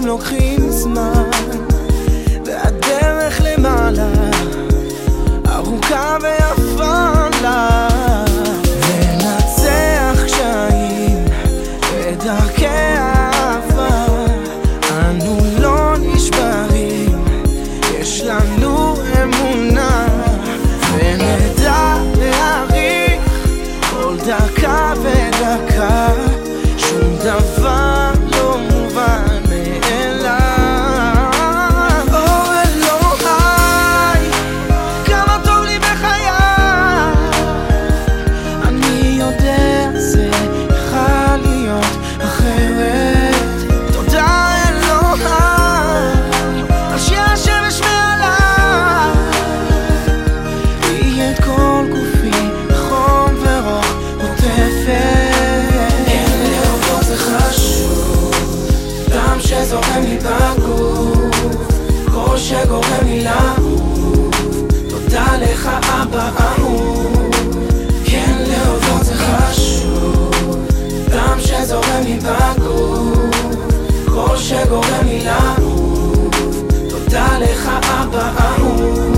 החיים לוקחים זמן, והדרך למעלה ארוכה ויפה לה. לנצח קשיים ודרכי אהבה, אנו לא נשברים, יש לנו אמונה, ונדע להעריך כל דקה ודקה, שום דבר לא מובן מאליו. או אלוהי, כמה טוב לי בחיי, אני יודע זה יכול להיות אחרת. תודה אלוהי על שהשמש מעליי, היא את כל גופי חום ורוח עוטפת. שזורם לי בגוף, קור שגורם לי לעוף, תודה לך אבא אהוב. כן, להודות זה חשוב, דם שזורם לי בגוף, קור שגורם לי לעוף, תודה לך אבא אהוב.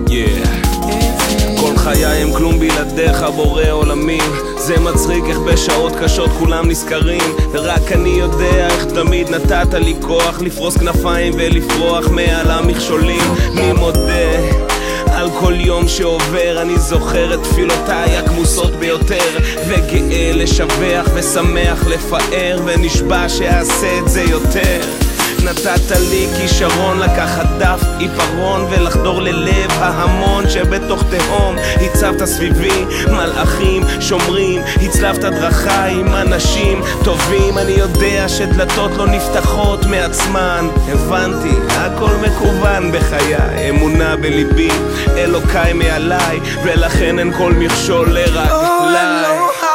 כל חיי הם כלום בלעדיך בורא עולמים, זה מצחיק איך בשעות קשות כולם נזכרים, ורק אני יודע איך תמיד נתת לי כוח לפרוס כנפיים ולפרוח מעל המכשולים. מי מודה על כל יום שעובר, אני זוכר את תפילותיי הכמוסות ביותר, וגאה לשבח ושמח לפאר, ונשבע שאעשה את זה יותר. נתת לי כישרון לקחת דף עיפרון ולחדור ללב ההמון שבתוך תהום. הצבת סביבי מלאכים שומרים, הצלבת דרכה עם אנשים טובים. אני יודע שדלתות לא נפתחות מעצמן, הבנתי הכל מקוון בחיי, אמונה בליבי אלוקיי מעליי, ולכן אין כל מכשול לרגליי.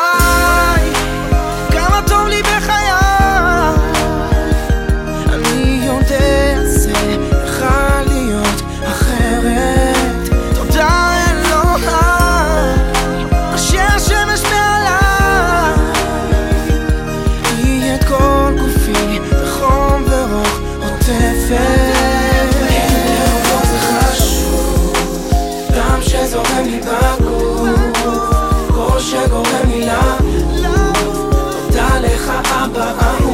כמה טוב לי בחיי, שזורם לי בגוף, קור שגורם לי לעוף, תודה לך אבא.